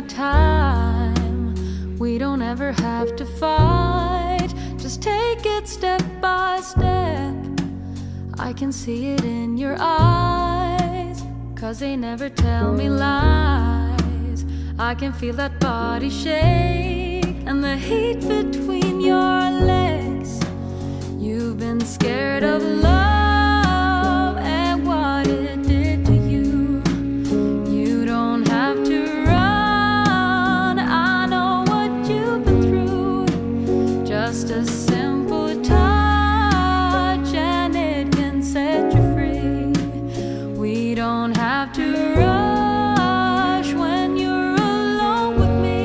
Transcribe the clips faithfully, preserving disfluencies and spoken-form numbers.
our time. We don't ever have to fight, just take it step by step. I can see it in your eyes, 'cause they never tell me lies. I can feel that body shake and the heat between your legs. You've been scared of love and what it did to you. You don't have to run, I know what you've been through. Just a simple touch and it can set you free. We don't have to rush when you're alone with me.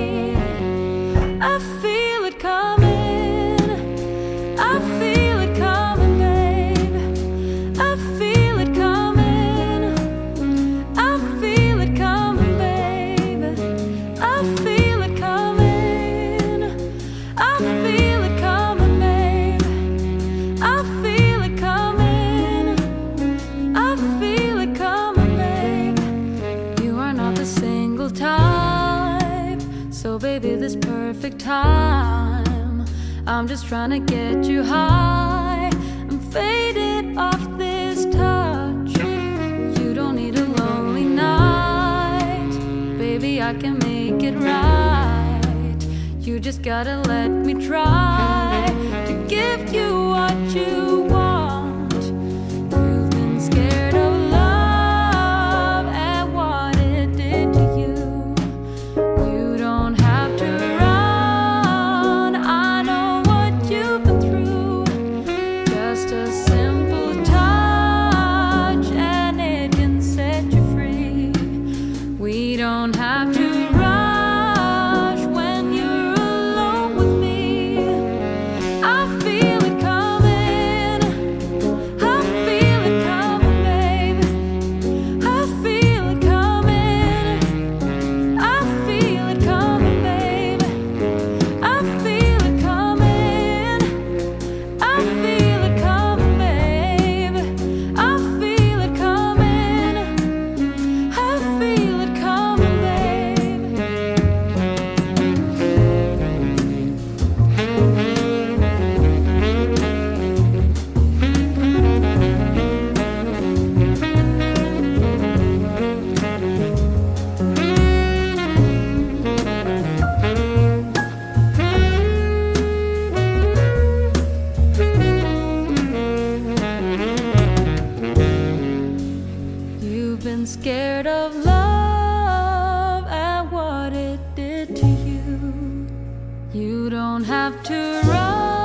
I feel it coming, I feel it coming, babe. I feel it coming, I feel it coming, babe. I feel it coming, I feel it coming, babe. I feel it coming, I feel it coming, babe. You are not the single type, so baby, this perfect time, I'm just trying to get you high and faded off this touch. You don't need a lonely night, baby, I can make it right. You just gotta let me try to give you what you want. You've been scared of love and what it did to you. You don't have to run, I know what you've been through. Just a simple touch and it can set you free. We don't have to rush when you're alone with me. I feel it coming, I feel it coming, babe. I feel it coming, I feel it coming, babe. I feel it coming, I feel it coming, babe. I feel it coming, I feel it coming, babe. You've been scared of love and what it did to you. You don't have to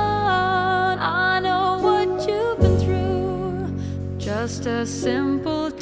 run, I know what you've been through. Just a simple